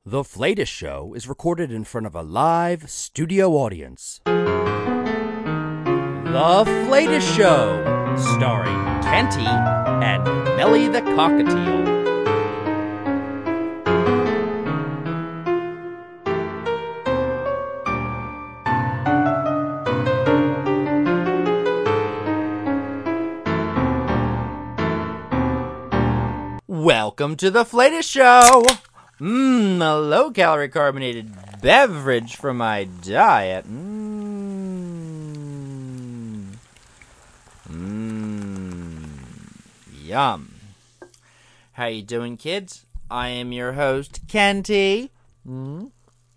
The Flatus Show is recorded in front of a live studio audience. The Flatus Show, starring Kenty and Melly the Cockatiel. Welcome to the Flatus Show! A low-calorie carbonated beverage for my diet. Yum. How you doing, kids? I am your host, Kenty. And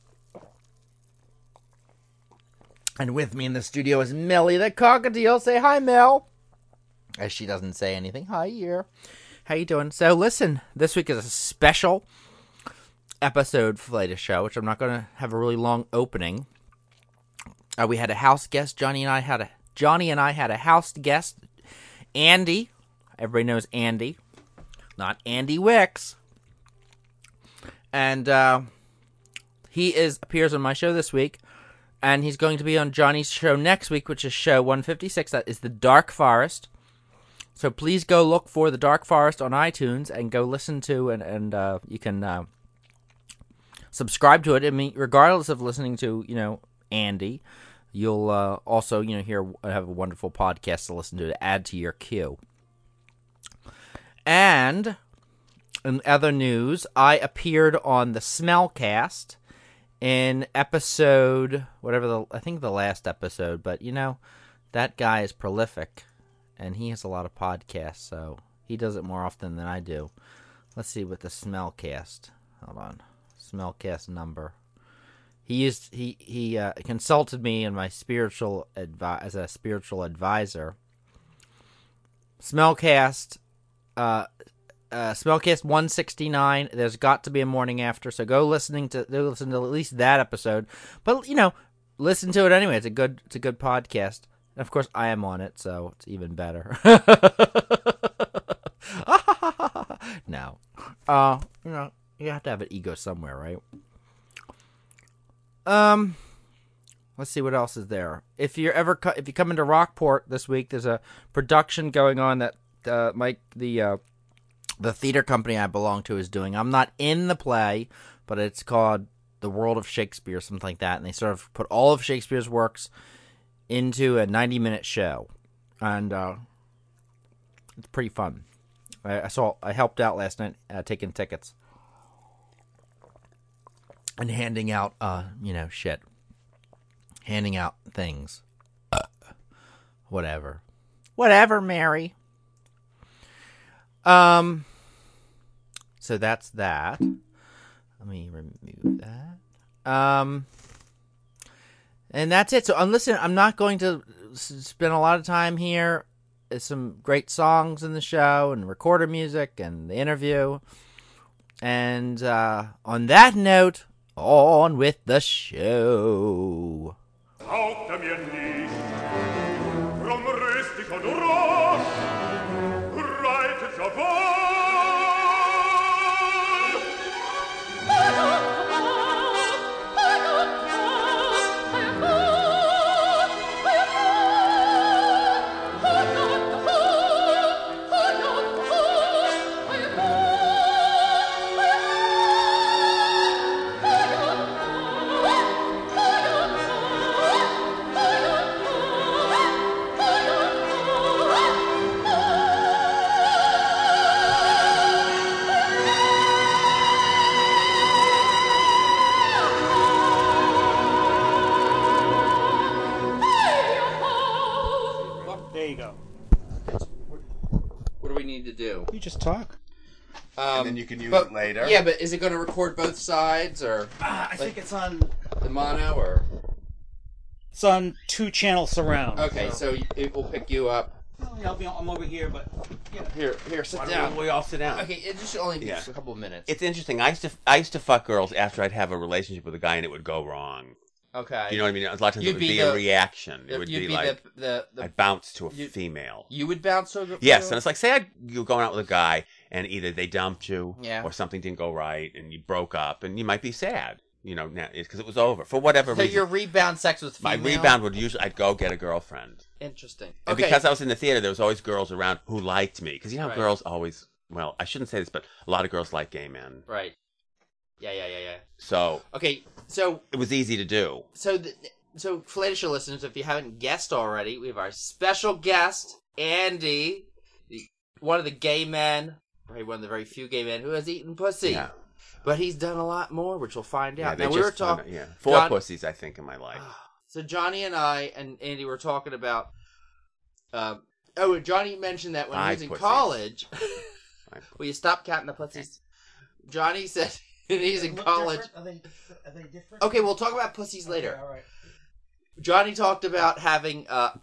with me in the studio is Melly the Cockatiel. Say hi, Mel. As she doesn't say anything. Hi, here. How you doing? So, listen, this week is a special episode for Flatus Show, which I'm not going to have a really long opening. We had a house guest. Johnny and I had a house guest, Andy. Everybody knows Andy, not Andy Wicks. And he appears on my show this week, and he's going to be on Johnny's show next week, which is show 156. That is The Dark Forest. So please go look for The Dark Forest on iTunes and go listen to, and you can subscribe to it. I mean, regardless of listening to, Andy, you'll also, have a wonderful podcast to listen to add to your queue. And in other news, I appeared on the Smellcast in episode, I think the last episode, but, that guy is prolific. And he has a lot of podcasts, so he does it more often than I do. Let's see what the Smellcast. Hold on, Smellcast number. He consulted me in my as a spiritual advisor. Smellcast, Smellcast 169. There's got to be a morning after, so go listen to at least that episode. But listen to it anyway. It's a good podcast. And of course, I am on it, so it's even better. No. You have to have an ego somewhere, right? Let's see what else is there. If you come into Rockport this week, there's a production going on that the theater company I belong to is doing. I'm not in the play, but it's called The World of Shakespeare, something like that, and they sort of put all of Shakespeare's works into a 90-minute show, and it's pretty fun. I helped out last night taking tickets and handing out handing out things, whatever, Mary. So that's that. Let me remove that. And that's it. So, listen, I'm not going to spend a lot of time here. There's some great songs in the show and recorded music and the interview. And on that note, on with the show. You just talk. And then you can use it later. Yeah, but is it going to record both sides, or I think it's on the mono, or it's on 2-channel surround. Okay, so it will pick you up. I'm over here, but Here, sit down. We all sit down. Okay, it just only takes a couple of minutes. It's interesting. I used to fuck girls after I'd have a relationship with a guy and it would go wrong. Okay. Do you know what I mean? A lot of times it would be a reaction. It would be like the I'd bounce to a female. You would bounce to a Yes, and it's like, say you're going out with a guy and either they dumped you, Yeah. or something didn't go right, and you broke up, and you might be sad, because it was over for whatever So reason. your rebound sex with My female? rebound would usually I'd go get a girlfriend, Interesting. and Okay. because I was in the theater, there was always girls around who liked me, because Right. girls always. Well, I shouldn't say this, but a lot of girls like gay men, Right. Yeah. so Okay, so it was easy to do. so for latest show listeners, if you haven't guessed already, we have our special guest, Andy, one of the gay men, right? One of the very few gay men who has eaten pussy. Yeah. But he's done a lot more, which we'll find out. they Now, we were just found talking. out, 4 John- pussies, I think, in my life. So Johnny and I and Andy were talking about. Johnny mentioned that when he 5 was in pussies. college. 5 pussies. Will you stop counting the pussies? Johnny said when he's in college. Are they different? Okay, we'll talk about pussies later. Okay, all right. Johnny talked about having a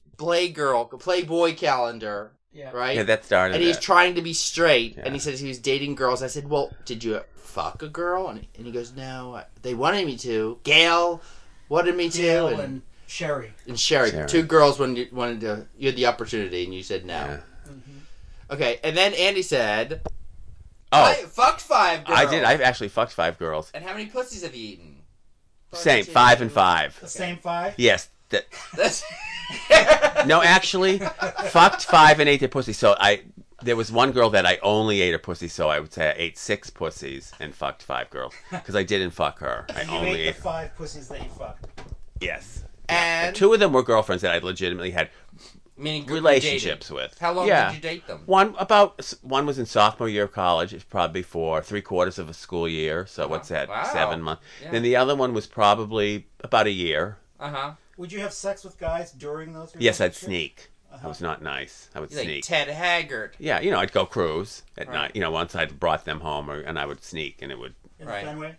Playboy calendar, Yeah. right? Yeah, that started. And he's it. trying to be straight, Yeah. and he says he was dating girls. I said, well, did you fuck a girl? And he goes, no, they wanted me to. Gail wanted me to. Gail and Sherry. And Sherry. Sherry. 2 girls wanted to. You had the opportunity, and you said no. Yeah. Okay, and then Andy said, Oh, I fucked 5 girls. I did. I've actually fucked 5 girls. And how many pussies have you eaten? Same, 5 and 5. The same 5? Yes. That's... No, actually, fucked 5 and ate their pussy. So there was one girl that I only ate her pussy. So I would say I ate 6 pussies and fucked 5 girls because I didn't fuck her. I You only ate ate. the 5 pussies that you fucked. Yes. And 2 of them were girlfriends that I legitimately had meaning relationships with. How long Yeah. did you date them? One was in sophomore year of college. It's probably for 3/4 of a school year. So what's that? Wow. 7 months. Yeah. Then the other one was probably about a year. Would you have sex with guys during those Yes, I'd relationships? sneak. I was not nice. I would He's like sneak. Ted Haggard. Yeah, I'd go cruise at Right. night. Once I'd brought them home, and I would sneak, and it would In Right. the Fenway?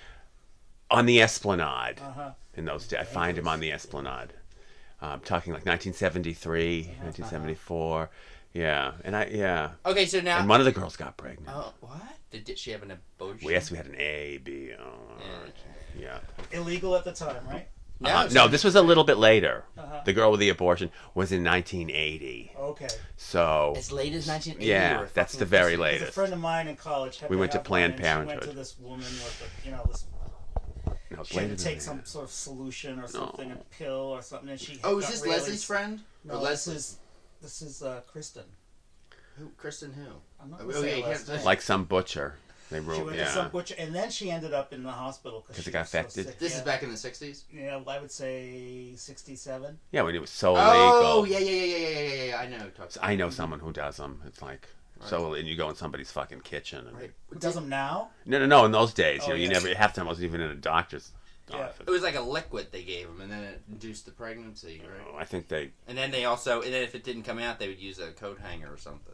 on the Esplanade. Uh-huh. In those days, I find him on the Esplanade. Talking like 1973, 1974. Yeah, Okay, so now... and one of the girls got pregnant. Oh, what? Did she have an abortion? Well, yes, we had an A, B. Yeah. Illegal at the time, right? No, this was a little bit later. Uh-huh. The girl with the abortion was in 1980. Okay. So As late as 1980? you yeah, were that's fucking the with very pussy? There's a latest. friend of mine in college. Had We went to have Planned one, and She went Parenthood. to this woman with this. No, it's She had later to than take that. some sort of solution or something, a pill or something, and she. Oh, is got this really- Leslie's friend? No, Or this Leslie? is Kristen. Who? Kristen who? I'm not Oh, gonna say yeah, her last yeah. name. Like some butcher. They She wrote, went to some butcher, and then she ended up in the hospital because 'Cause she it got was so infected? sick. This yeah. is back in the 60s? Yeah, I would say 67. Yeah, when it was so Oh, illegal. yeah. I know. So I know someone who does them. It's like so, and you go in somebody's fucking kitchen. And Right. Who does them now? No. In those days, Oh, you yeah. never half the time I wasn't even in a doctor's Yeah. office. It was like a liquid they gave him, and then it induced the pregnancy, right? I think they. And then if it didn't come out, they would use a coat hanger or something.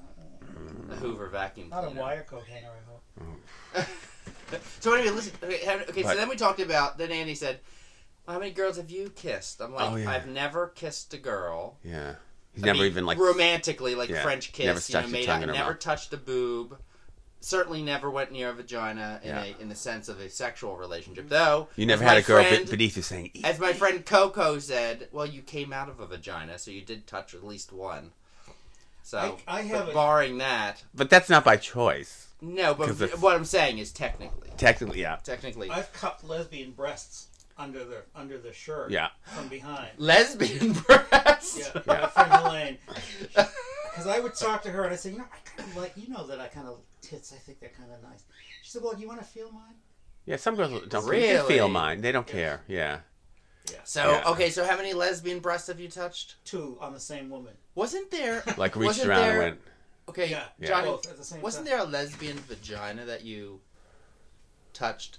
A Hoover vacuum Not a cleaner. wire coat hanger, I hope. So anyway, listen. Okay, so But- then we talked about. Then Andy said, well, "How many girls have you kissed?" I'm like, Oh, yeah. "I've never kissed a girl. Yeah. He's I never mean, even like. romantically, like Yeah, French kiss. never stuck your made tongue out. in her Never mouth. touched a boob. Certainly never went near a vagina Yeah. in the sense of a sexual relationship. Though You never as had my a girl friend- beneath you saying, "Eat." As my friend Coco said, well, you came out of a vagina, so you did touch at least one. So, I have but a- barring that, But that's not by choice. no. 'Cause But it's- what I'm saying is technically, Technically, yeah. I've cupped lesbian breasts under the shirt. Yeah. From behind. lesbian breast. Yeah, my friend Elaine. Because I would talk to her and I'd say, I kind of like, that I kind of tits. I think they're kind of nice. She said, well, do you want to feel mine? Yeah, some girls don't Really? you can feel mine. They don't care. Yeah. So Yeah. okay, so how many lesbian breasts have you touched? 2 on the same woman. Wasn't there Like reached wasn't around there, and went. Okay, Yeah. Johnny, Both at the same wasn't time. there a lesbian vagina that you touched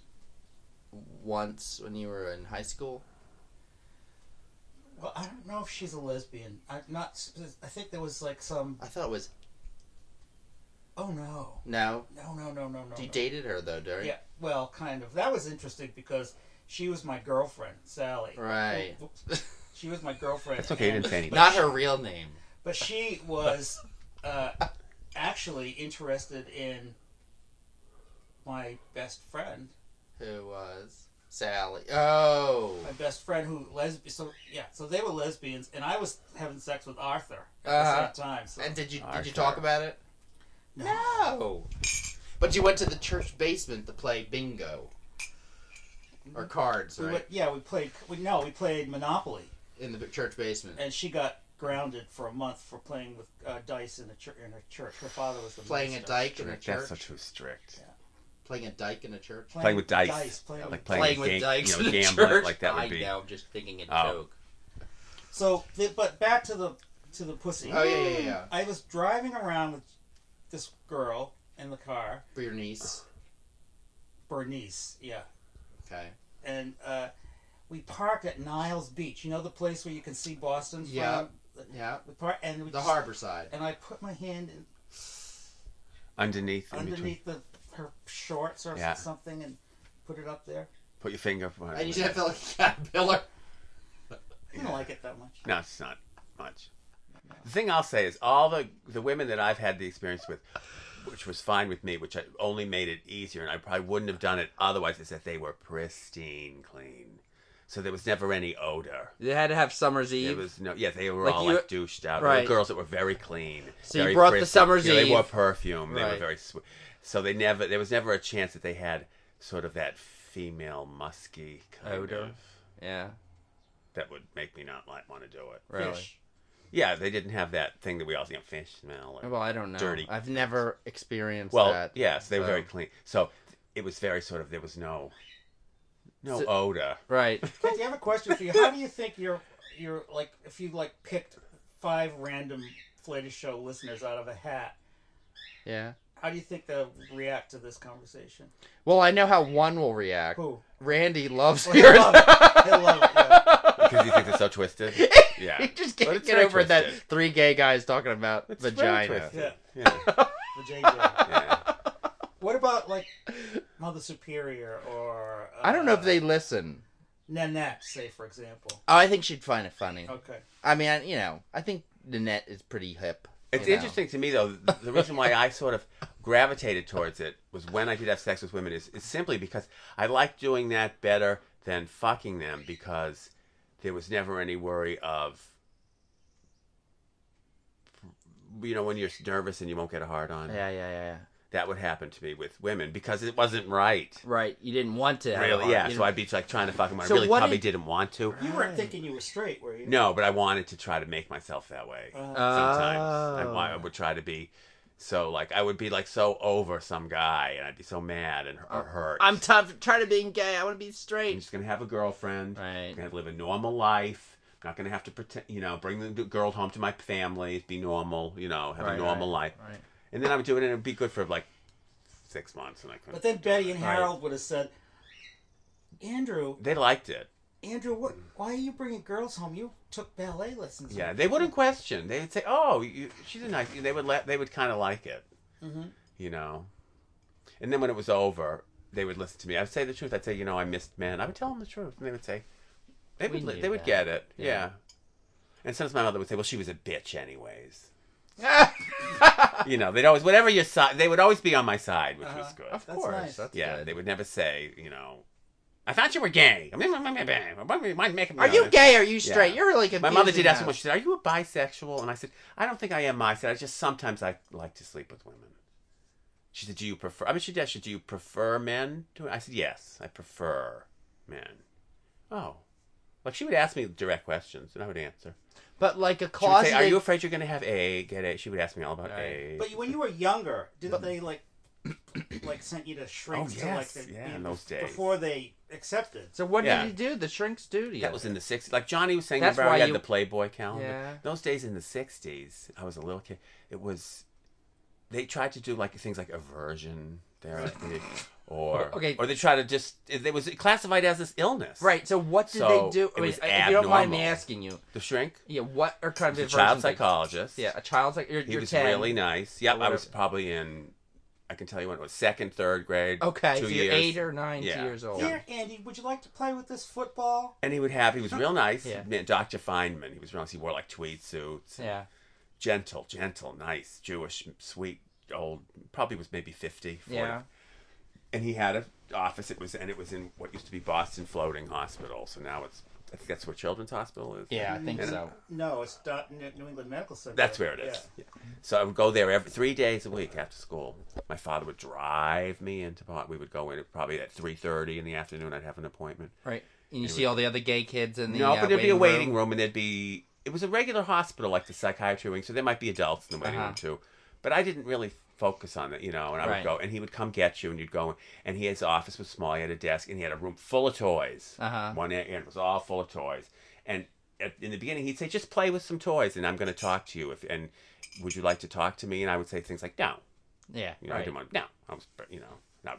once when you were in high school? Well, I don't know if she's a lesbian. I think there was like some. I thought it was Oh no. no. No. You dated her though, during Yeah. Well, kind of. That was interesting because she was my girlfriend, Sally. right. She was my girlfriend. That's okay, you didn't say anything. Not her real name. But she was actually interested in my best friend. Who was Sally? Oh, My best friend who so they were lesbians, and I was having sex with Arthur at Uh-huh. the same time. So. and did you Arthur. talk about it? No. But you went to the church basement to play bingo. Or cards, right? We played Monopoly. In the church basement. And she got grounded for a month for playing with dice in a church. Her father was the playing minister. a dyke in a church. That's so too strict. Yeah. Playing a dyke in a church. Playing with dice. Playing with dykes in a gambling, church. like that would be. I know, just thinking a joke. So, but back to the pussy. Oh yeah. I was driving around with this girl in the car. For your niece. Bernice, yeah. Okay. And we parked at Niles Beach. You know the place where you can see Boston from? Yeah. We parked, and the harbor side. And I put my hand in underneath her shorts or something and put it up there. Put your finger up. And you should have felt like a caterpillar. I don't like it that much. No, it's not much. The thing I'll say is all the women that I've had the experience with, which was fine with me, which only made it easier, and I probably wouldn't have done it otherwise, is that they were pristine clean. So there was never any odor. They had to have Summer's Eve. There was no, they were all like douched out. Right. There were girls that were very clean. So very you brought pristine. the Summer's Eve. They wore perfume. They Right. were very sweet. So there was never a chance that they had sort of that female musky kind Odor. of. Yeah. That would make me not want to do it. Really? Fish. Yeah, they didn't have that thing that we all fish smell. Or Well, I don't know. dirty. I've never experienced Well, that. yes, they were very clean. So it was very sort of, there was no odor. Right. Kathy, I have a question for you. How do you think you're like, if you like picked 5 random Flater Show listeners out of a hat, Yeah. how do you think they'll react to this conversation? Well, I know how one will react. Who? Randy loves He'll yours. love it. He'll love it, yeah. Because you think it's so twisted? Yeah. He just But can't it's get very over that twisted. 3 gay guys talking about It's very vagina. twisted. Yeah. Yeah. The JJ. Yeah. What about like Mother Superior or I don't know if they listen. Nanette, say for example? Oh, I think she'd find it funny. Okay. I mean, I think Nanette is pretty hip. It's you know. interesting to me, though, the reason why I sort of gravitated towards it was when I did have sex with women is simply because I like doing that better than fucking them, because there was never any worry of, when you're nervous and you won't get a hard on. Yeah. That would happen to me with women because it wasn't right. Right. You didn't want to. Really, yeah. So I'd be like trying to fuck them. I So really what probably did- didn't want to. You weren't thinking you were straight, were you? No, but I wanted to try to make myself that way. Sometimes I would try to be so like I would be like so over some guy, and I'd be so mad or hurt. I'm tough. Try to being gay. I want to be I'm straight. just gonna have a girlfriend. Right. I'm gonna live a normal life. I'm not gonna have to pretend. Bring the girl home to my family. Be normal. Have a normal life. Right. And then I would do it, and it'd be good for like 6 months, and I couldn't. But then Betty and Right. Harold would have said, Andrew, They liked it. why are you bringing girls home? You took ballet lessons. Yeah, they wouldn't question. They'd say, "Oh, she's a nice." They would kind of like it, And then when it was over, they would listen to me. I'd say the truth. I'd say, I missed men. I would tell them the truth, and they would say, they We would knew that. get it. Yeah. Yeah. And sometimes my mother would say, "Well, she was a bitch, anyways." They'd always whatever your side. They would always be on my side, which was good. Of That's course. nice. That's Yeah, good. they would never say, I thought you were gay. Are Are you gay or are you straight? Yeah. You're really My confusing mother did ask me us. once. She said, "Are you a bisexual?" And I said, "I don't think I am." I said, "I just sometimes I like to sleep with women." She said, "Do you prefer?" she asked, "Do you prefer men?" I said, "Yes, I prefer men." Oh, like she would ask me direct questions, and I would answer. But like a She would closet. say, "Are you afraid you're going to have get A?" She would ask me all about Right. A. But when you were younger, didn't they like sent you to shrinks Oh, to like yes. Yeah, in those days. before they accepted? So what Yeah. did you do? The shrinks do to you? That was in the 60s. Like Johnny was saying, That's remember why I had you- the Playboy calendar? Yeah. Those days in the 60s, I was a little kid. It was, they tried to do like things like aversion therapy or they try to just, it was classified as this illness. Right. So what did So, they do? it was if you don't mind me abnormal. asking you. The shrink, Yeah. What are kind of the the child versions? psychologist. Yeah. A child like you're He was 10. really nice. Yep, I was whatever. probably in, I can tell you when it was, 2nd, 3rd grade. Okay. 2 So you're years. 8 or 9 Yeah. years old. Here, Andy, would you like to play with this football? And he was real nice. Yeah. Dr. Feynman, he was real nice. He wore like tweed suits. Yeah. Gentle, nice, Jewish, sweet, old, probably was maybe 50. 40. Yeah. And he had office. It was in what used to be Boston Floating Hospital. So now I think that's where Children's Hospital is. Yeah, I think And- so. No, it's New England Medical Center. That's where it is. Yeah. So I would go there every 3 days a week after school. My father would drive me into Boston. We would go in probably at 3:30 in the afternoon. I'd have an appointment. Right. And you see all the other gay kids in the No, but there'd be a waiting room. room, and it was a regular hospital like the psychiatry wing, so there might be adults in the waiting room too. But I didn't really focus on it, and I would Right. go, and he would come get you, and you'd go, and his office was small. He had a desk, and he had a room full of toys. One end was all full of toys, and in the beginning he'd say, "Just play with some toys, and I'm going to talk to you. And would you like to talk to me?" And I would say things like, "No." Yeah. I didn't want. No, I was, not.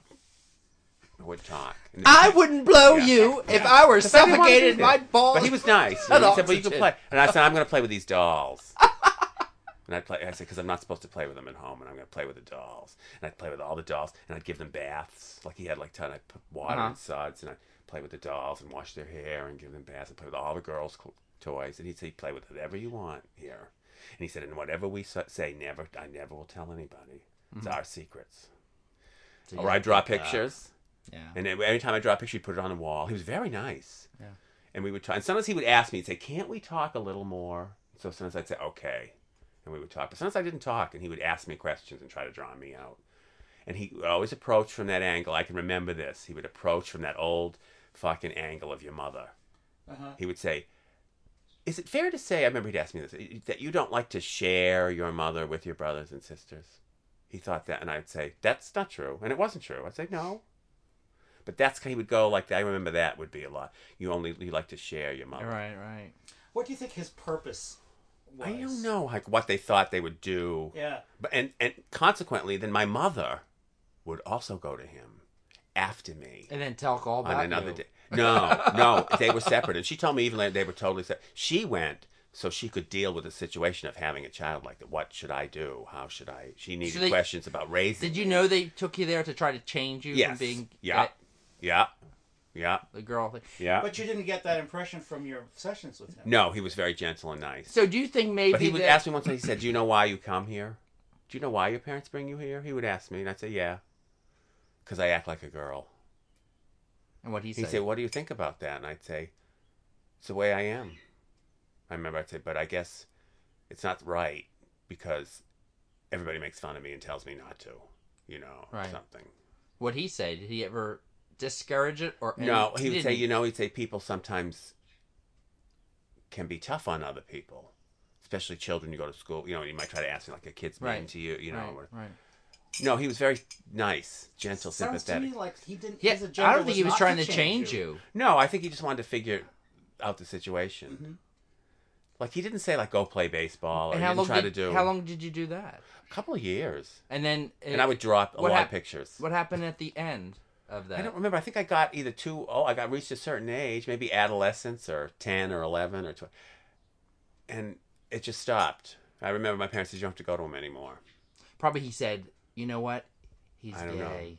I would talk. And I wouldn't blow you if I were I didn't wanna do suffocated that. my balls. But he was nice. He An said, "Well, you can oxygen. play." And I said, "I'm going to play with these dolls." And I'd play. I said, "Because I'm not supposed to play with them at home, and I'm going to play with the dolls." And I'd play with all the dolls, and I'd give them baths. Like he had like ton. I'd put water in suds, and I'd play with the dolls and wash their hair and give them baths and play with all the girls' toys. And he'd say, "Play with whatever you want here." And he said, "And whatever we say, I never will tell anybody. It's our secrets." So Or I draw pictures. Yeah. And every time I draw a picture, he'd put it on the wall. He was very nice. Yeah. And we would talk. And sometimes he would ask me, he'd say, "Can't we talk a little more?" So sometimes I'd say, "Okay." And we would talk. But sometimes I didn't talk, and he would ask me questions and try to draw me out. And he would always approach from that angle. I can remember this. He would approach from that old fucking angle of your mother. He would say, "Is it fair to say," I remember he'd ask me this, "that you don't like to share your mother with your brothers and sisters?" He thought that, and I'd say, "That's not true." And it wasn't true. I'd say, "No." But that's he would go like that. I remember that would be a lot. You like to share your mother. Right. What do you think his purpose was? I don't know like what they thought they would do. Yeah. But and consequently, then my mother would also go to him after me And then talk all about on another you. day. No, they were separate, and she told me even later they were totally separate. She went so she could deal with the situation of having a child like that. What should I do? How should I? She needed questions about raising. Did you know they took you there to try to change you from being Yeah. the girl thing? Yeah. But you didn't get that impression from your sessions with him. No, he was very gentle and nice. So do you think maybe But he would that... ask me once, he said, "Do you know why you come here? Do you know why your parents bring you here?" He would ask me, and I'd say, "Yeah. Because I act like a girl." And what he He'd said? say, "What do you think about that?" And I'd say, "It's the way I am." I remember I'd say, "But I guess it's not right because everybody makes fun of me and tells me not to, Right. something." What'd he say? Did he ever discourage it? Or No, he would say, didn't? he'd say people sometimes can be tough on other people, especially children. You go to school, you might try to ask me like a kid's mean to you, Right. No, he was very nice, gentle, Sounds to sympathetic. me like he didn't. Yeah, his agenda I don't think he was not trying to change you. No, I think he just wanted to figure out the situation. Like he didn't say like go play baseball, or And he how didn't long try did to do. how long did you do that? A couple of years, And then and I would draw a what lot hap- of pictures. What happened at the end of that? I don't remember. I think I got either I got reached a certain age, maybe adolescence, or 10 or 11 or 12, and it just stopped. I remember my parents said, "You don't have to go to him anymore." Probably he said, "You know what? He's I don't know. gay."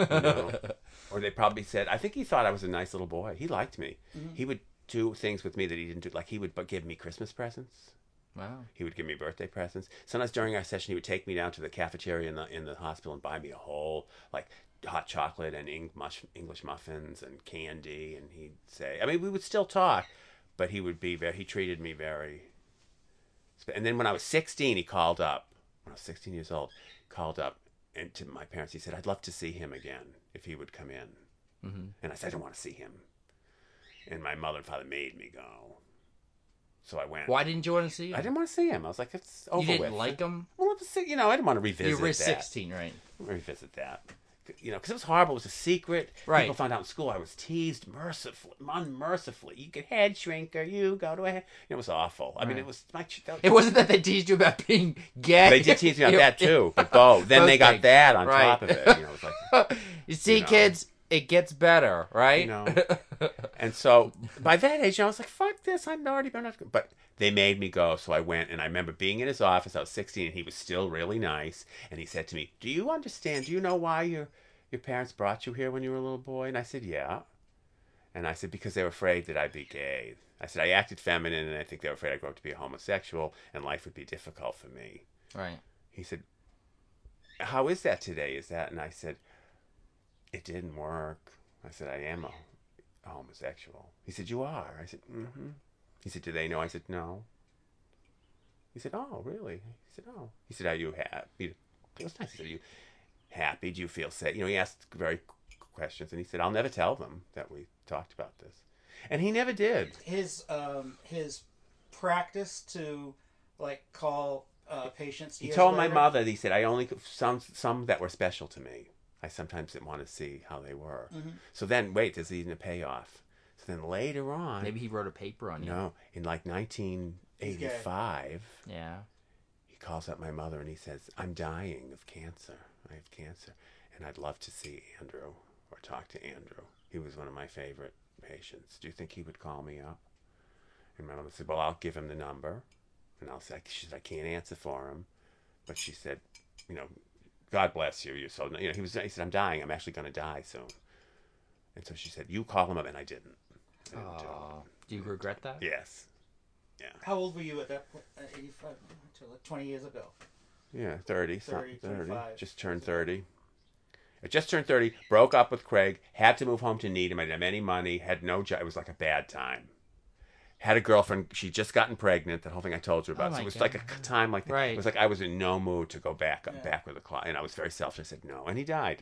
Or they probably said, I think he thought I was a nice little boy. He liked me. He would do things with me that he didn't do. Like he would give me Christmas presents. Wow. He would give me birthday presents. Sometimes during our session, he would take me down to the cafeteria in the hospital and buy me a whole like hot chocolate and English muffins and candy. And he'd say, I mean, we would still talk, but he treated me very. And then when I was 16, he called up. When I was 16 years old, called up and to my parents, he said, "I'd love to see him again if he would come in." And I said, "I don't want to see him." And my mother and father made me go. So I went. Why didn't you want to see him? I didn't want to see him. I was like, it's over You didn't with. like him? Well, I didn't want to revisit You were that. 16, right? Revisit that. Because it was horrible. It was a secret. Right. People found out in school I was teased unmercifully. You could head shrinker. You go to a head. It was awful. I mean, it was my. It wasn't that they teased you about being gay. They did tease me about that too, but both. Then Both they got things. that on Right. top of it. It was like, You see, kids, it gets better, right? And so by that age, I was like, "Fuck this! I'm already going to." But they made me go, so I went. And I remember being in his office. I was 16, and he was still really nice. And he said to me, "Do you understand? Do you know why your parents brought you here when you were a little boy?" And I said, "Yeah." And I said, "Because they were afraid that I'd be gay." I said, "I acted feminine, and I think they were afraid I'd grow up to be a homosexual, and life would be difficult for me." Right. He said, "How is that today? Is that?" And I said, it didn't work. I said, I am a homosexual. He said, you are? I said, mm-hmm. He said, do they know? I said, no. He said, oh, really? He said, oh. He said, are you happy? It was nice. He said, are you happy? Do you feel safe? You know, he asked very questions, and he said, I'll never tell them that we talked about this. And he never did. His practice to, like, call patients. He told my mother, he said, I only, some that were special to me. I sometimes didn't want to see how they were. Mm-hmm. So then, wait, there's even a payoff. So then later on... Maybe he wrote a paper on you. No, in like 1985, yeah, he calls up my mother and he says, I'm dying of cancer. I have cancer. And I'd love to see Andrew or talk to Andrew. He was one of my favorite patients. Do you think he would call me up? And my mother said, well, I'll give him the number. And I'll say, she said, I can't answer for him. But she said, you know, God bless you. You're so, you know, he said, I'm dying. I'm actually going to die soon. And so she said, you call him up. And I didn't. Do you regret that? Yes. Yeah. How old were you at that point? 85? Like 20 years ago. Yeah, 30. 30, 25. Just turned 30. I just turned 30, broke up with Craig, had to move home to Needham. I didn't have any money, had no job. It was like a bad time. Had a girlfriend. She'd just gotten pregnant. That whole thing I told you about. So it was like a time like that. Right. It was like I was in no mood to go back with a client. And I was very selfish. I said no. And he died.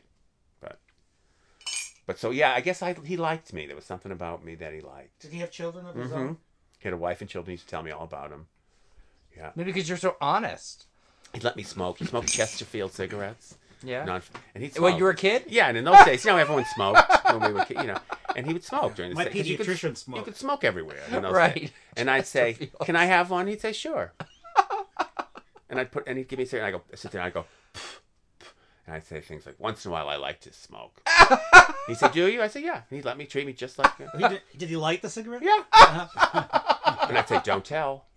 But so, yeah, I guess he liked me. There was something about me that he liked. Did he have children of his own? He had a wife and children. He used to tell me all about him. Yeah. Maybe because you're so honest. He'd let me smoke. He smoked Chesterfield cigarettes. Yeah. And he'd When you were a kid? Yeah, and in those days, you know, everyone smoked when we were kids, you know. And he would smoke during the My day. 'Cause pediatrician smoked. You could smoke everywhere in those Right. days. And I'd say, can I have one? He'd say, sure. And he'd give me a cigarette, and I sit there and I'd go, pff, pff. And I'd say things like, once in a while I like to smoke. He said, do you? I said, yeah. And he'd let me treat me just like that. Did he light the cigarette? Yeah. And I'd say, don't tell.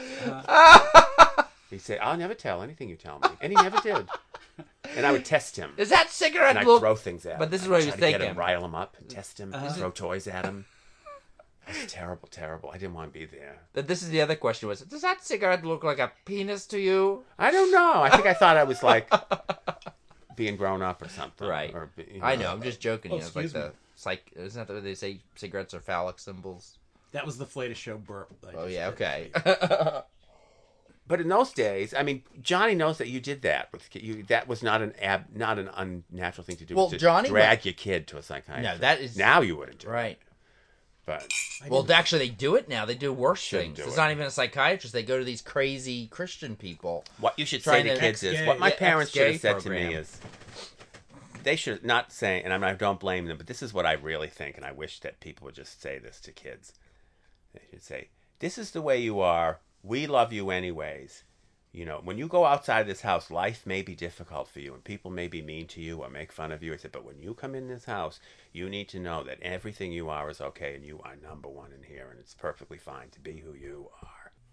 He'd say, I'll never tell anything you tell me. And he never did. And I would test him. Does that cigarette and I'd look... throw things at him. But this is what he was Try to thinking. Get him, rile him up, and test him, throw toys at him. It was terrible, terrible. I didn't want to be there. This is the other question was, does that cigarette look like a penis to you? I don't know. I think I thought I was like being grown up or something. Right. Or, I know. I'm just joking. Oh, You know, it's like excuse isn't that what they say? Cigarettes are phallic symbols. That was the Flatus Show burp. Oh yeah. Okay. But in those days, I mean, Johnny knows that you did that. That was not an unnatural thing to do. Well, to Johnny drag your kid to a psychiatrist. No, that is now you wouldn't do right. it. But Well, actually, they do it now. They do worse Shouldn't things. do It's it. not even a psychiatrist. They go to these crazy Christian people. what you should Trying say to to- kids is, Ex-gay. what my Yeah, parents should have ex-gay said to me program. is, they should not say, and I don't blame them, but this is what I really think, and I wish that people would just say this to kids. They should say, this is the way you are. We love you anyways. You know, when you go outside this house, life may be difficult for you, and people may be mean to you or make fun of you. I said, but when you come in this house, you need to know that everything you are is okay, and you are number one in here, and it's perfectly fine to be who you are.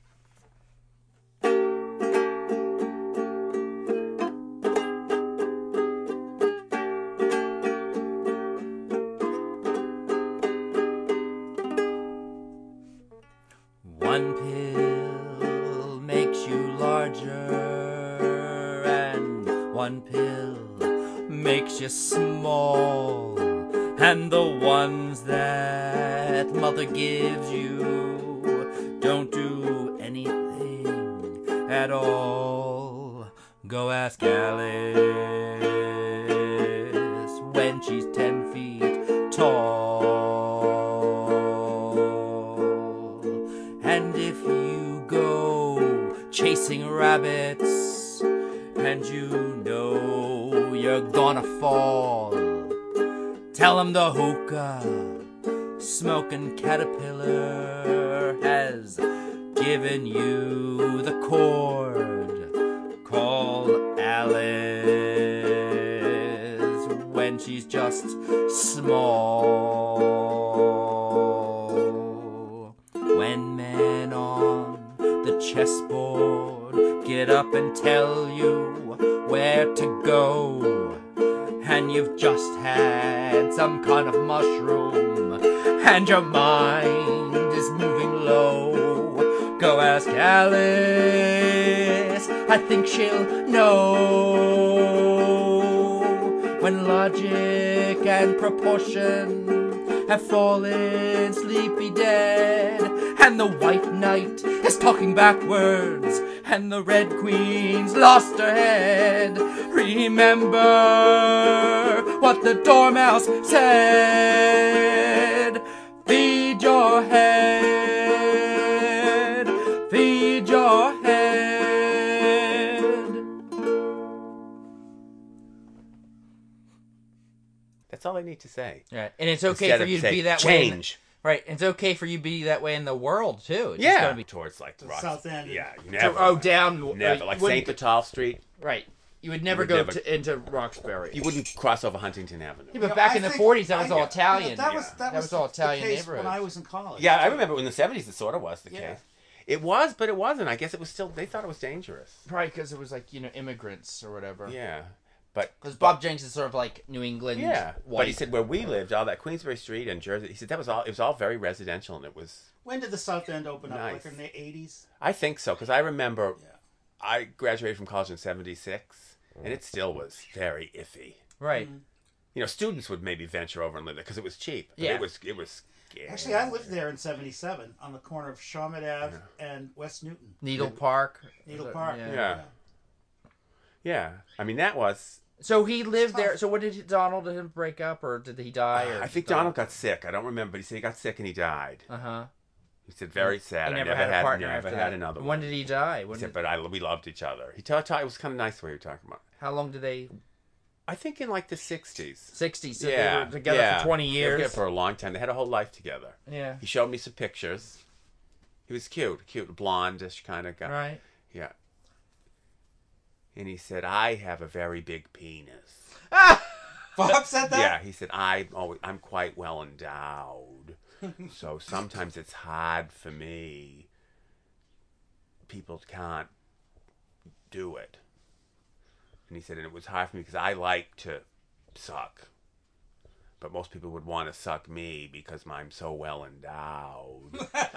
One pill makes you larger, and one pill makes you small, and the ones that mother gives you don't do anything at all. Go ask Alice when she's 10 feet tall. And if you go chasing rabbits and you know you're gonna fall, tell 'em the hookah smoking caterpillar has given you the cord called Alice when she's just small. When men on the chessboard get up and tell you where to go, and you've just had some kind of mushroom and your mind is moving low, go ask Alice, I think she'll know. When when logic and proportion have fallen sleepy dead, and the white knight is talking backwards, and the red queen's lost her head. Remember what the dormouse said. Feed your head, feed your head. That's all I need to say. Right, and it's okay Instead for of you to say, be that way. change. Right, and it's okay for you to be that way in the world too. It's just Yeah, gotta be towards like The Rock- South End. Yeah, you never. down. never like you St. wouldn't- Vital Street. Right, you would never would go never- into Roxbury. You wouldn't cross over Huntington Avenue. Yeah, but Yeah, back I in the think- 40s, that was I- all Italian. That was all Italian the case neighborhoods. when I was in college. Yeah, I remember in the 70s it sort of was the Yeah. case. It was, but it wasn't. I guess it was still, they thought it was dangerous. Probably because it was like, immigrants or whatever. Yeah. But Because Bob Jenks is sort of like New England. yeah, white. but he said where we lived, all that Queensbury Street and Jersey, he said that was all, it was all very residential, and it was, When did the South End open up? Nice. Like in the 80s? I think so, because I remember Yeah. I graduated from college in 76, and it still was very iffy. Right. Students would maybe venture over and live there because it was cheap. But Yeah. it was scary. Actually, I lived there in 77 on the corner of Shawmut Ave and West Newton. Needle Park. Needle Park. Yeah. Yeah, I mean, that was, So he lived there. So what did Donald and him break up, or did he die? Or I think Donald got sick. I don't remember, but he said he got sick and he died. Uh-huh. He said, very sad. He I never had a partner never after had that. another When one. did he die? He When said, did, but we loved each other. He told it was kind of nice the way you were talking about. how long did they... I think in like the 60s. 60s. So Yeah, they were together yeah. for 20 They were years. together for a long time. They had a whole life together. Yeah. He showed me some pictures. He was cute, blondish kind of guy. Right. Yeah. And he said, I have a very big penis. Bob said that? Yeah, he said, I'm quite well endowed. So sometimes it's hard for me. People can't do it. And he said, and it was hard for me because I like to suck. But most people would want to suck me because I'm so well endowed.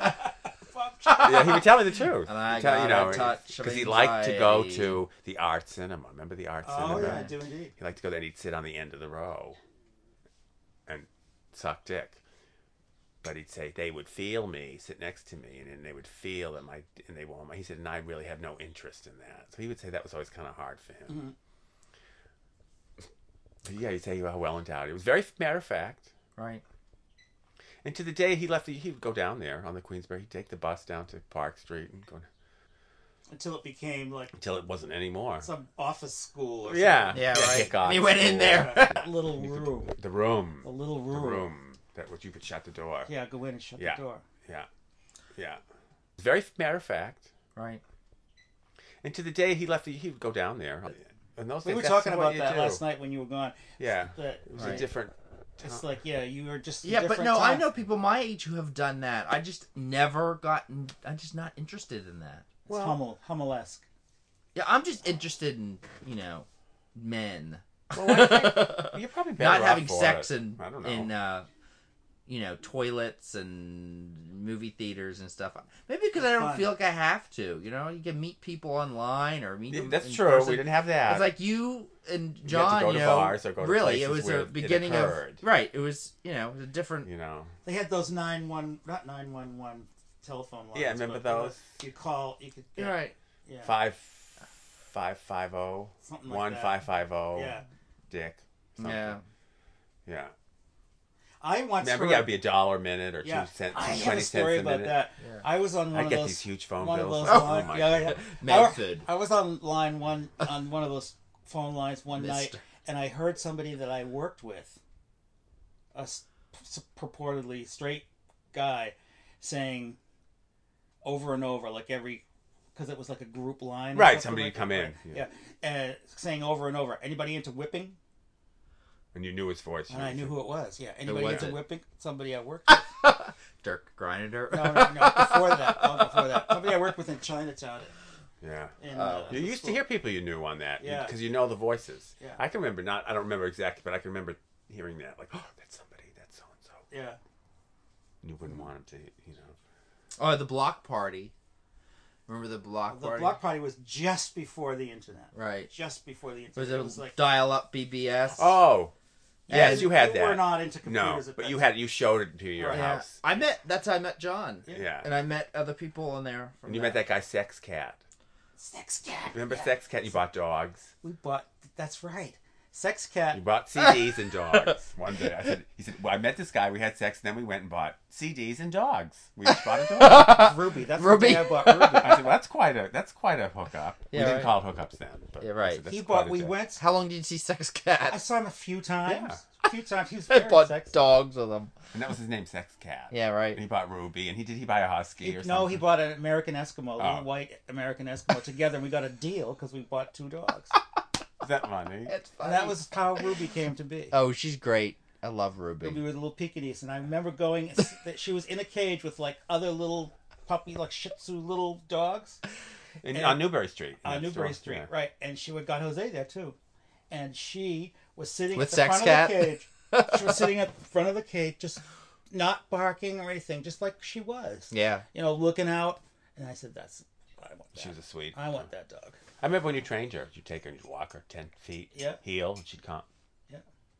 Yeah, he would tell me the truth. And I He'd tell- got a touch of because he liked to go anxiety. to the art cinema. Remember the art Oh, cinema? yeah, I do indeed. He liked to go there and he'd sit on the end of the row and suck dick. But he'd say they would feel me, sit next to me, and then they would feel that and they want he said, and I really have no interest in that. So he would say that was always kind of hard for him. Mm-hmm. But yeah, he'd say how well endowed. It was very matter of fact. Right. And to the day he left, he would go down there on the Queensbury. He'd take the bus down to Park Street and go Until it became like until it wasn't anymore. some office school or Yeah, Yeah, right. Hickok And he went in School. there. something. Little room. The room. A little The room. room that which you could shut the door. Yeah, go in and shut Yeah. the door. Yeah. Yeah. It's very matter of fact. Right. And to the day he left, he would go down there. And those We days, were that's talking what about you that do. last night when you were gone. Yeah. That It was Right. a different. it's like, yeah, you were just a Yeah, but different no, I time. know people my age who have done that. I just never gotten... I'm just not interested in that. It's Hummel-esque. Yeah, I'm just interested in, men. Well, I think you're probably better Not off having for sex it. I don't know. in toilets and movie theaters and stuff. Maybe because I don't fun. feel like I have to. You can meet people online or meet them That's in true. person. We didn't have that. It's like you and You have to John, go to bars or go to really, it places was where a it beginning of occurred. right. It was it was a different. They had those 911 telephone lines. Yeah, remember but those? You call, you could get, Right. yeah, 5550 something like that. 1550. Yeah. Dick. Something. Yeah. Yeah. I once Remember, heard, you gotta be $1 a minute or yeah, 2 cents, I have 20 a story cents a about minute. that. Yeah. I was on one I of get those these huge phone one bills. of those Oh line- my yeah, God. yeah. Medford. I was on line one on one of those phone lines one night, Mr. and I heard somebody that I worked with, purportedly straight guy, saying over and over, like because it was like a group line. or Right, something somebody like come that, in, right? Yeah, saying over and over, anybody into whipping? And you knew his voice. And I knew who it was. Yeah, anybody was into it? whipping? Somebody I worked with. Dirk Griner. No, before that. Long before that. Somebody I worked with in Chinatown. Yeah. In, You used to hear people you knew on that. Yeah. Because you know the voices. Yeah. I can remember, I don't remember exactly, but I can remember hearing that. Like, oh, that's somebody, that's so-and-so. Yeah. And you wouldn't want him to, Oh, the block party. Remember the block The party? block party was just before the internet. Right. Just before the Was internet. it, was like dial-up BBS? Oh, yes, And you had we that. were not into No, computers at but that you time. had you showed it to your Right. house. That's how I met John. Yeah. And I met other people in there. From And you met that guy Sex Cat. Sex Cat. Remember yeah. Sex Cat? You bought dogs. We bought. That's right. Sex Cat. You bought CDs and dogs. One day, he said, well, I met this guy. We had sex, and then we went and bought CDs and dogs. We each bought a dog. Ruby. That's Ruby. the day I bought Ruby. I said, well, that's quite a hookup. Yeah, we didn't right. call it hookups then. But Yeah, right. I said, that's He quite bought. a We day. went. How long did you see Sex I Cat? saw him a few times. Yeah. A few times. He was I very bought sexy. dogs with him. And that was his name, Sex Cat. Yeah, right. And he bought Ruby, and he buy a husky or something? No, he bought an American Eskimo, a little Oh. white American Eskimo together, and we got a deal because we bought 2 dogs. Is that funny? It's funny. And that was how Ruby came to be. Oh, she's great. I love Ruby. Ruby was a little Pekingese, and I remember going. That she was in a cage with like other little puppy, like Shih Tzu little dogs On Newbury Street. on Yeah, Newbury store, Street, yeah. right? And she would got Jose there too, and she was sitting With at the Sex front Cat? of the cage. She was sitting at the front of the cage, just not barking or anything, just like she was. Yeah. You know, looking out. And I said, I want that. She was a sweet. I want that dog. I remember when you trained her. You'd take her and you'd walk her 10 feet, Yeah. heel, and she'd come. Yeah.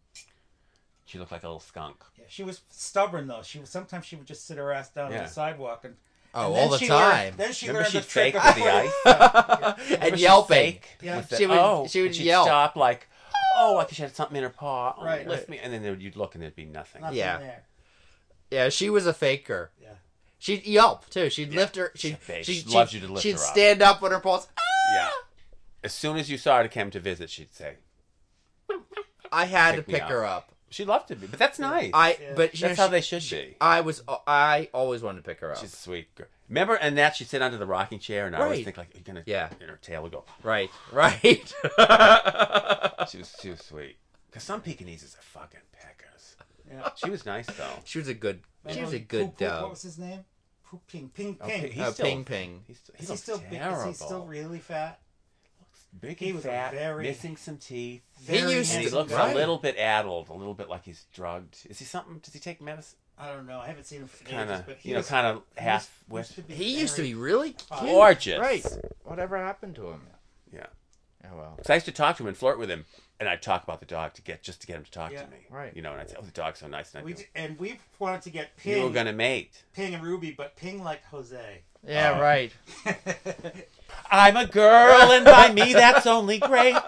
She looked like a little skunk. Yeah, she was stubborn though. Sometimes she would just sit her ass down on Yeah. the sidewalk and Oh, then all the she time. Then she Remember learned she'd the trick fake of with the ice? And Remember she'd yelping. fake Yeah. with the- She would- she would and she'd yelp. stop like, oh, like she had something in her paw. Oh, Right, lift right. me. And then you'd look and there'd be nothing. Nothing Yeah. there. Yeah, she was a faker. Yeah. She'd yelp too. She'd lift her. She's a She'd fake. she She loves you to lift She'd her up. stand up with her paws. Yeah. As soon as you saw her to come to visit, she'd say, I had to Pick me pick up. her up. she loved to be. But that's nice. But you that's know, how they should be. I always wanted to pick her up. She's a sweet girl. Remember, and that she'd sit under the rocking chair, and I always Right. think, like, you're going to, Yeah. and her tail would go. Right. She was sweet. Because some Pekingeses are fucking peckers. Yeah. She was nice, though. She was a good Poop, dog. what was his name? Poop Ping. Ping Oh, Ping. he's Oh, still, Ping Ping. He Is he looks still big? terrible. Is he still really fat? Big he and was a fat, very- missing some teeth. He Very used And he to- handsome looks guy. a little bit addled, a little bit like he's drugged. Is he something? Does he take medicine? I don't know. I haven't seen him for Kind ages, of, but he you know, was- kind of he half used with. to be He used to very- be really cute. Gorgeous. Right. Whatever happened to him? Yeah. Oh well. So I used to talk to him and flirt with him, and I'd talk about the dog to get him to talk Yeah. to me. Right. You know, and I'd say, "Oh, the dog's so nice." And I'd go, And we wanted to get "You were Ping, gonna mate." Ping and Ruby, but Ping liked Jose. Yeah. Right. I'm a girl, and by me, that's only great.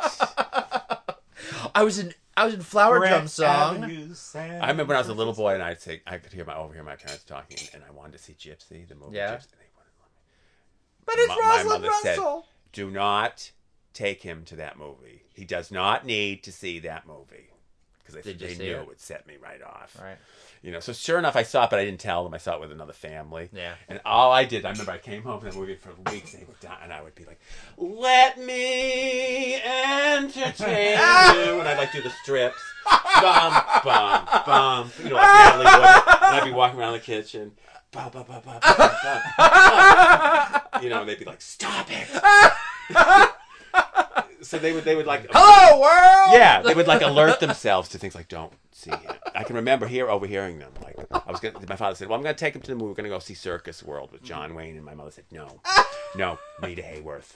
I was in Flower Brett Drum Song. Avenue, San I remember when I was a little boy, and I could overhear my parents talking, and I wanted to see Gypsy, the movie Yeah. Gypsy. And they wouldn't let me. But it's My Rosalind mother said, Russell. "Do not take him to that movie. He does not need to see that movie." Because Did you they see knew it? it would set me right off. Right. You know, so sure enough, I saw it, but I didn't tell them. I saw it with another family. Yeah. And all I did, I remember I came home from that movie for weeks, and they were down, and I would be like, "Let me entertain you," and I'd like do the strips, bum, bum, bum, you know, like Natalie Wood, and I'd be walking around the kitchen, bum, bum, bum, bum, bum, bum, bum. You know, and they'd be like, "Stop it." So they would like, Hello, world. yeah, they would like alert themselves to things like, don't see him. I can remember overhearing them. Like my father said, "Well, I'm going to take him to the movie. We're going to go see Circus World with John Wayne." And my mother said, "No, Rita Hayworth.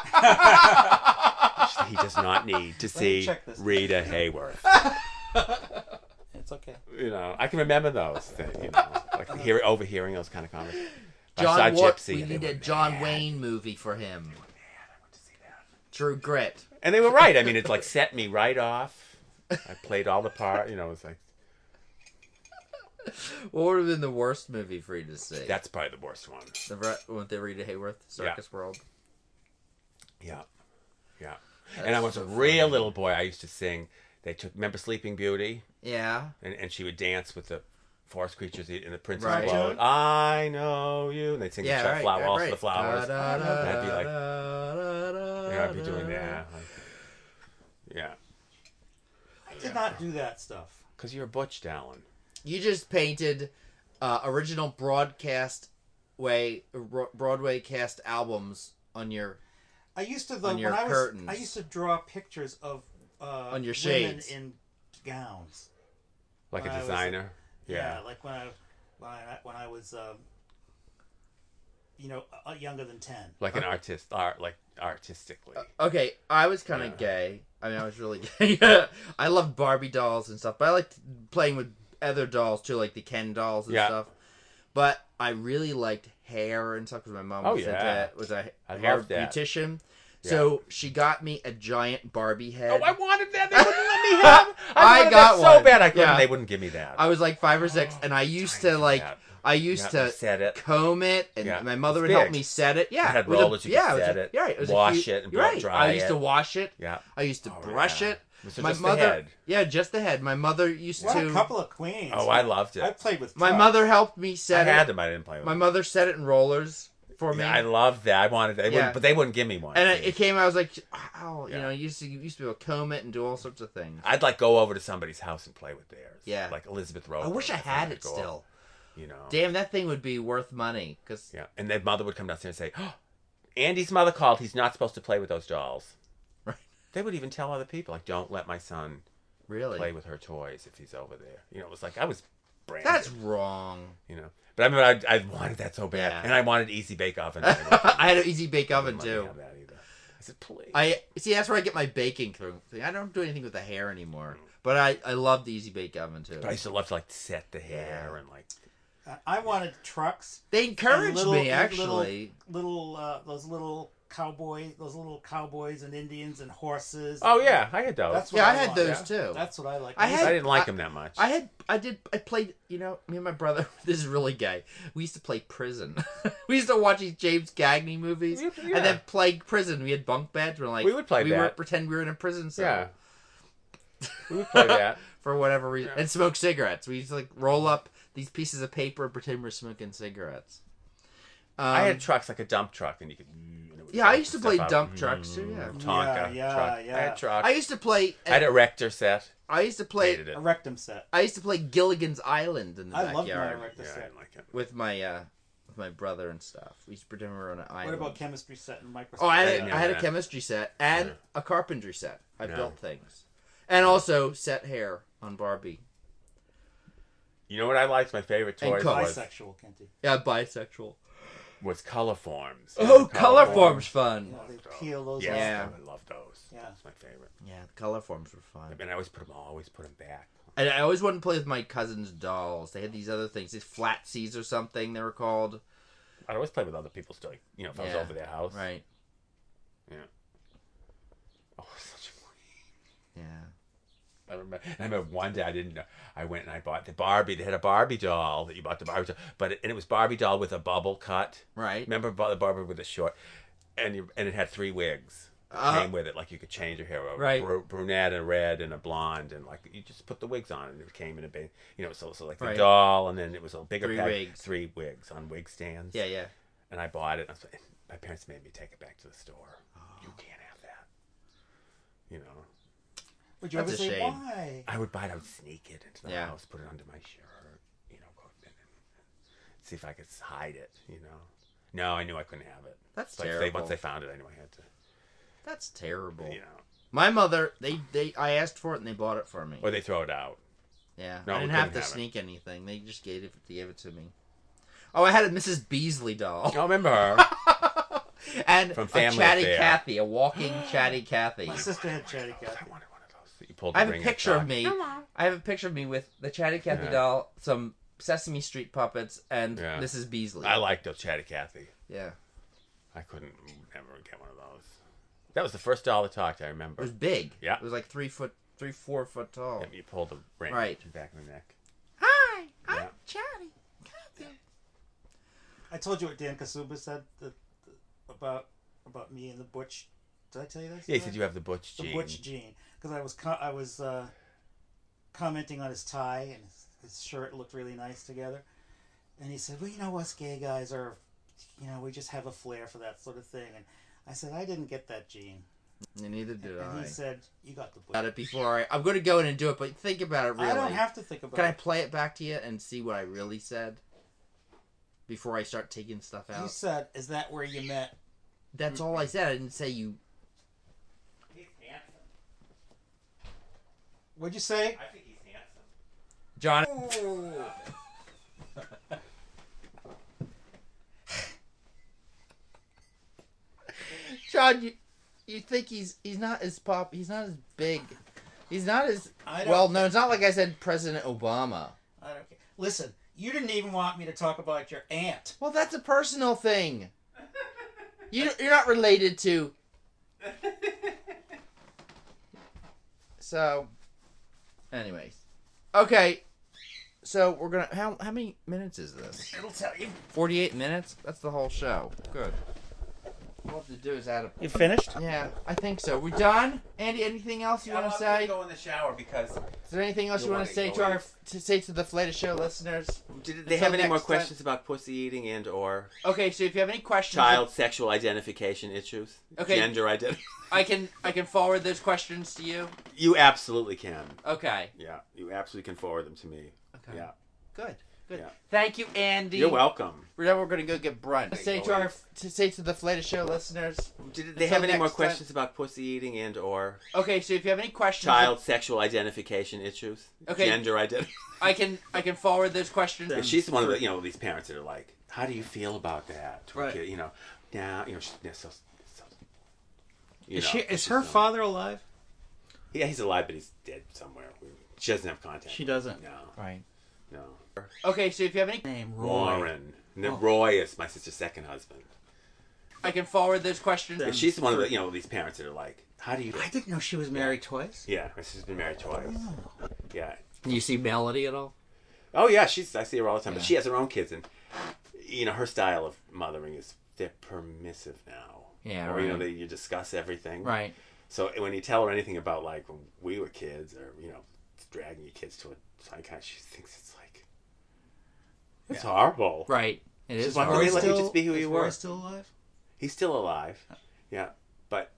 He does not need to see check this. Rita Hayworth." It's okay. You know, I can remember those. You know, like overhearing those kind of conversations. I saw John Wa- Gypsy. We and they need a were John mad. Wayne movie for him. True Grit. And they were right. I mean, it's like set me right off. I played all the part. You know, it's like What would have been the worst movie for you to see? that's probably the worst one. With the Rita Hayworth Circus World. Yeah. Yeah. And I was a real little boy. I used to sing. Remember Sleeping Beauty? Yeah. And she would dance with the forest creatures and the princess Right. flowed. I know you. And they'd sing Yeah, the right, flower, right, also right. the flowers. Da, da, da, And I'd be like, da, da, da, yeah, I'd be doing that. Like, yeah. I did not do that stuff. Because you're a Butch Dallin. You just painted original Broadway cast albums on your I used to though On when your I was curtains. I used to draw pictures of On your women shades. in gowns. Like When I a was designer. Yeah, like when I was younger than 10. Like an artist, like artistically. Okay, I was kind of gay. I mean, I was really gay. I loved Barbie dolls and stuff, but I liked playing with other dolls too, like the Ken dolls and stuff. But I really liked hair and stuff because my mom was a hair beautician. Yeah. So she got me a giant Barbie head. Oh, I wanted that. They wouldn't let me have. I got one so bad. I couldn't. They wouldn't give me that. I was like 5 or 6, and I used to set it, comb it, and my mother would help me set it. Yeah, I had rollers. You could set it. Yeah, it was wash it and dry it. I used to wash it. Yeah, I used to brush it. So my mother, the head. Yeah, just the head. My mother used to. A couple of queens. Oh, I loved it. I played with. My mother helped me set it. I had them. I didn't play with them. My mother set it in rollers for me. I loved that. I wanted that, but they wouldn't give me one. And it came. I was like, oh, you used to be able to comb it and do all sorts of things. I'd like go over to somebody's house and play with theirs. Yeah, like Elizabeth Roper. I wish I had it still. You know, damn, that thing would be worth money. And their mother would come downstairs and say, "Oh, Andy's mother called. He's not supposed to play with those dolls." Right. They would even tell other people, like, "Don't let my son play with her toys if he's over there." You know, it was like I was branded. That's wrong. You know, but I remember I wanted that so bad, and I wanted Easy Bake Oven. I had an Easy Bake Oven too. I said, "Please." That's where I get my baking thing. I don't do anything with the hair anymore, but I love the Easy Bake Oven too. But I used to love to set the hair and like. I wanted trucks. They encouraged me actually. Those little cowboys and Indians and horses. Oh yeah, I had those. I had those too. That's what I liked. I didn't like them that much. I played. Me and my brother. This is really gay. We used to play prison. We used to watch these James Cagney movies and then play prison. We had bunk beds. We would play that. We would pretend we were in a prison cell. Yeah. We would play that for whatever reason and smoke cigarettes. We used to roll up these pieces of paper and pretend we're smoking cigarettes. I had trucks, like a dump truck, and you could. I used to play dump trucks too. Yeah, Tonka truck. I had trucks. I used to play. I had a Rector set. I used to play a Rectum set. I used to play Gilligan's Island in the backyard. I loved my Rector set. I didn't like it. With my brother and stuff. We used to pretend we were on an island. What about chemistry set and microscope? Oh, I had a chemistry set and a carpentry set. I built things, and also set hair on Barbie. You know what I liked? My favorite toy was bisexual, Kenty. Yeah, bisexual. Was Colorforms. Oh, Colorforms fun. Yeah, they peel those. Yeah, I love those. Yeah, that's my favorite. Yeah, Colorforms were fun. I mean, I always put them back. And I always wanted to play with my cousin's dolls. They had these other things, these Flatsies or something. They were called. I'd always play with other people's toys. If I was over their house. Right. Yeah. Oh, such a. Yeah. I remember one day I didn't know. I went and I bought the Barbie. They had a Barbie doll that you bought the Barbie doll, and it was Barbie doll with a bubble cut. Right. Remember the Barbie with a short, and it had 3 wigs. Came with it, like you could change your hair, brunette and red and a blonde, and like you just put the wigs on, and it came in a big, so like the doll, and then it was a bigger pack, 3 wigs on wig stands. Yeah, yeah. And I bought it. And my parents made me take it back to the store. Oh. You can't have that. Would you ever say why? I would buy it. I would sneak it into the house, put it under my shirt, and see if I could hide it. No, I knew I couldn't have it. That's terrible. Once they found it, I knew I had to. That's terrible. My mother, I asked for it and they bought it for me. Or they throw it out. Yeah, no, I didn't have to sneak anything. They just gave it to me. Oh, I had a Mrs. Beasley doll. I remember her. And from a Chatty Cathy, a walking Chatty Cathy. My sister had Chatty Cathy. I wanted one of those. You pulled I have a picture of me. I have a picture of me with the Chatty Cathy doll, some Sesame Street puppets, and Mrs. Beasley. I liked those Chatty Cathy. Yeah. I couldn't ever get one of those. That was the first doll that talked, I remember. It was big. Yeah. It was like 4 foot tall. Yeah, you pulled the ring back of the neck. Hi, I'm Chatty Cathy. I told you what Dan Kasuba said about me and the butch. Did I tell you this? Yeah, he said you have the butch gene. The butch gene, because I was commenting on his tie and his shirt looked really nice together, and he said, "Well, us gay guys are, we just have a flair for that sort of thing." And I said, "I didn't get that gene." And neither did I. And he said, "You got the butch." About it before I'm going to go in and do it, but think about it really. I don't have to think about it. Can I play it back to you and see what I really said before I start taking stuff out? You said, "Is that where you met?" That's all I said. I didn't say you. He's handsome. What'd you say? I think he's handsome. John. John, you think he's not as he's not as big. He's not as I well known. It's not like I said President Obama. I don't care. Listen, you didn't even want me to talk about your aunt. Well, that's a personal thing. You're not related to. So, anyways, okay. So we're gonna. How many minutes is this? It'll tell you. 48 minutes. That's the whole show. Good. What we'll have to do is add a. You finished? Yeah, I think so. We done? Andy, anything else you want to say? Go in the shower because. Is there anything else you want to say to the Flated Show listeners? Did they have any more questions about pussy eating and or Okay, so if you have any questions, child sexual identification issues, gender identity, I can forward those questions to you. you absolutely can. Okay. Yeah, you absolutely can forward them to me. Okay. Yeah, Good. Yeah. Thank you, Andy. you're welcome. Now we're gonna go get brunch. Say to the Flated Show listeners. Did they have any more questions about pussy eating and or Okay, so if you have any questions, child sexual identification issues, gender identity, I can forward those questions. Yeah, she's one of the these parents that are like, how do you feel about that? Right. Now she's so Is her father alive? Yeah, he's alive, but he's dead somewhere. She doesn't have contact. She doesn't. No. Right. No. Okay, so if you have any Name Warren. And then Roy is my sister's second husband. I can forward those questions. Yeah, she's one of the these parents that are like, how do you? I didn't know she was married twice. Yeah, my sister's been married twice. Oh. Yeah. Can you see Melody at all? Oh yeah, I see her all the time, but she has her own kids, and her style of mothering is they're permissive now. Yeah, or right. you discuss everything. Right. So when you tell her anything about like when we were kids, or dragging your kids to a psychiatrist, she thinks it's like it's horrible. Right. It is. Why hard. don't let you just be who you were? Roy still alive? He's still alive. Yeah, but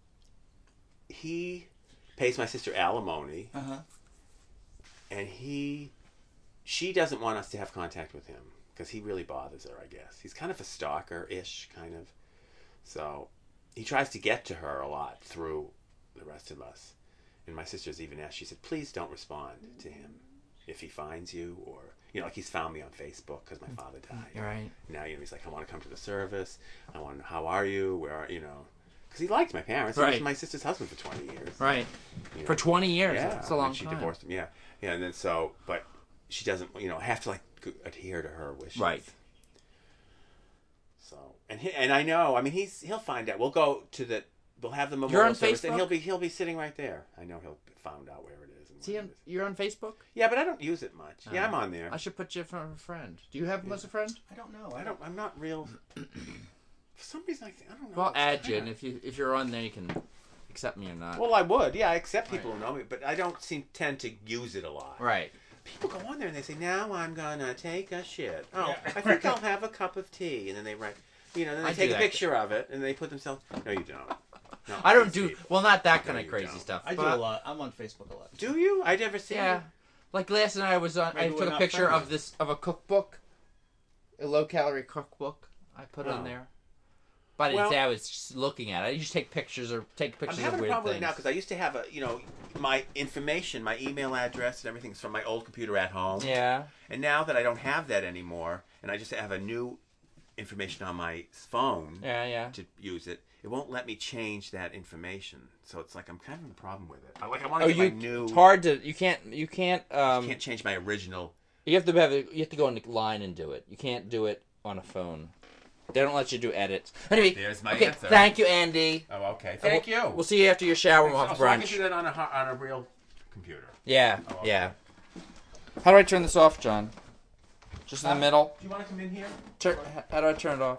he pays my sister alimony, and she doesn't want us to have contact with him because he really bothers her. I guess he's kind of a stalker-ish kind of. So he tries to get to her a lot through the rest of us. And my sister's even asked, she said, please don't respond to him if he finds you, or, like he's found me on Facebook because my father died. Right. Now, he's like, I want to come to the service. I want to know, how are you? Where are, because he liked my parents. Right. He was my sister's husband for 20 years. Right. For 20 years. Yeah. That's a long she time. divorced him. Yeah. Yeah. And then but she doesn't, have to adhere to her wishes. Right. So, and I know, he'll find out. We'll go to we'll have the You're memorial on service, Facebook? and he'll be sitting right there. I know he'll found out where it is. You're on Facebook? Yeah, but I don't use it much. Yeah, I'm on there. I should put you for a friend. Do you have him as a friend? I don't know. I'm not real. For some reason, I don't know. Well, I'll add you, and if you're on there, you can accept me or not. Well, I would. Yeah, I accept people who know me, but I don't tend to use it a lot. Right. People go on there and they say, now I'm going to take a shit. Oh, I think I'll have a cup of tea. And then they write, then they take a picture of it and they put themselves, no, you don't. No, I don't do, well, not that kind of crazy don't. stuff. I do a lot. I'm on Facebook a lot. Do you? I never seen Yeah. it. Like last night I was on, Maybe I we're took a not picture friends. of a cookbook, a low-calorie cookbook I put on there. But I didn't say I was just looking at it. I just take pictures I'm of having weird a problem with things. it now because I used to have my information, my email address and everything's from my old computer at home. Yeah. And now that I don't have that anymore, and I just have a new information on my phone Yeah. to use it, it won't let me change that information. So it's like I'm kind of having a problem with it. I want to get my new. It's hard to. You can't. I can't change my original. You have to go online and do it. You can't do it on a phone. They don't let you do edits. Anyway, There's my okay. answer. Thank you, Andy. Oh, okay. Thank you. We'll see you after your shower. We'll have So I can brunch. do that on a real computer. Yeah. Oh, okay. Yeah. How do I turn this off, John? Just in the middle. Do you want to come in here? How do I turn it off?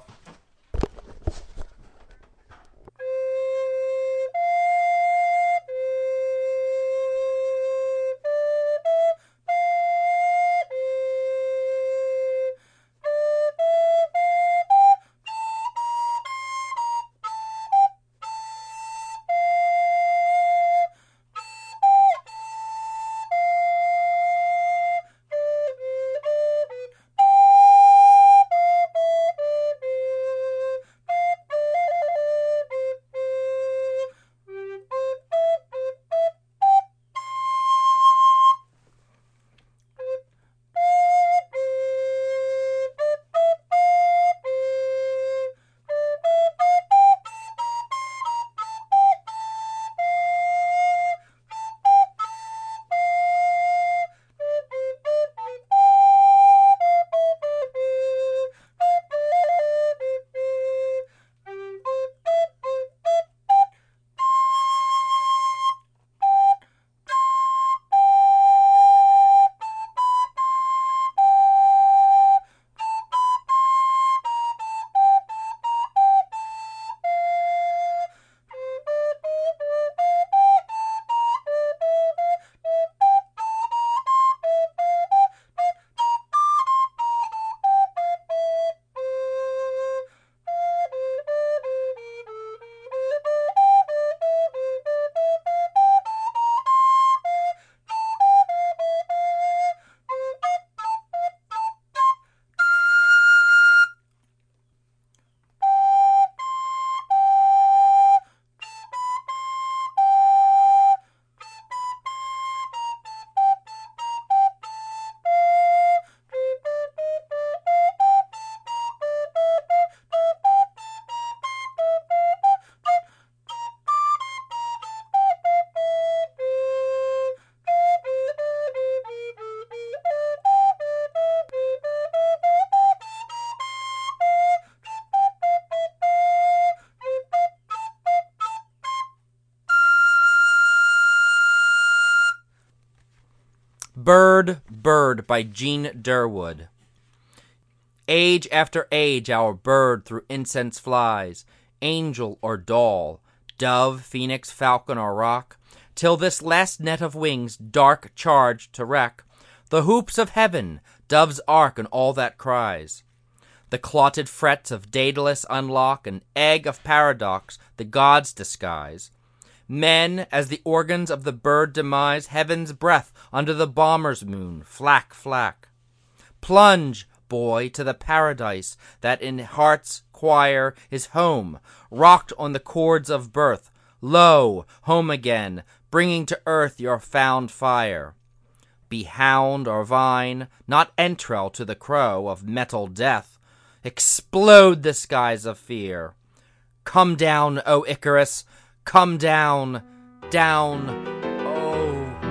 Bird, Bird by Jean Durwood. Age after age our bird through incense flies, angel or doll, dove, phoenix, falcon, or rock, till this last net of wings dark charged to wreck the hoops of heaven, dove's ark, and all that cries. The clotted frets of Daedalus unlock an egg of paradox the gods disguise. Men, as the organs of the bird demise, heaven's breath under the bomber's moon, flack, flack. Plunge, boy, to the paradise that in heart's choir is home, rocked on the chords of birth. Lo, home again, bringing to earth your found fire. Be hound or vine, not entrail to the crow of metal death. Explode the skies of fear. Come down, O Icarus, come down, down, oh.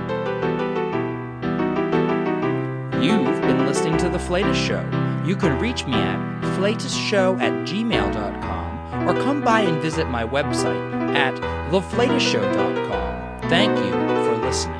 You've been listening to The Flatus Show. You can reach me at flaitusshow@gmail.com or come by and visit my website at theflatusshow.com. Thank you for listening.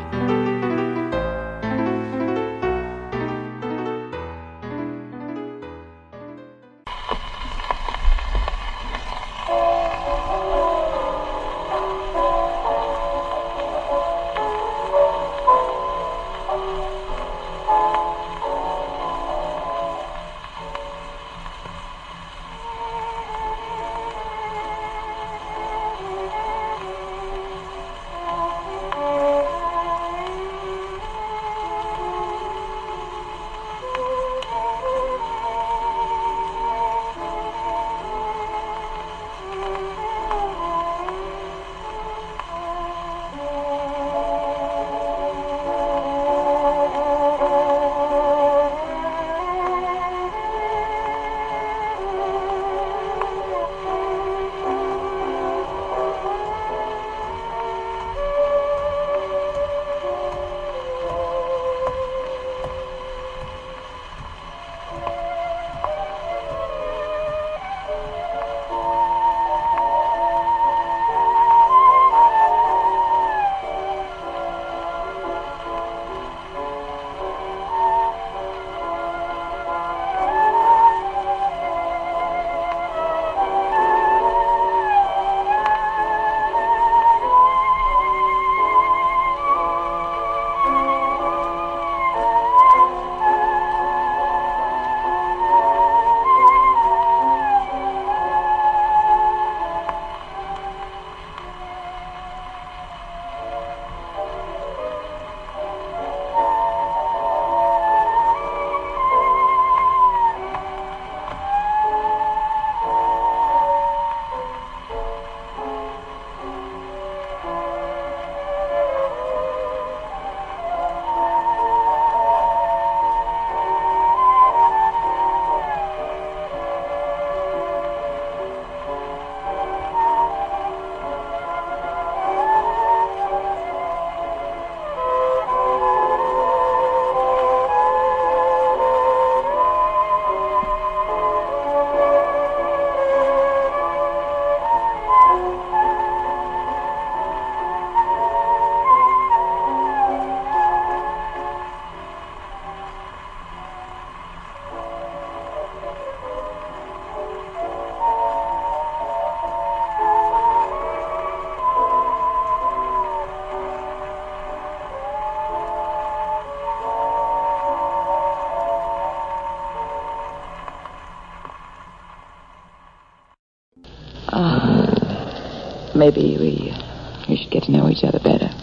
Maybe we should get to know each other better.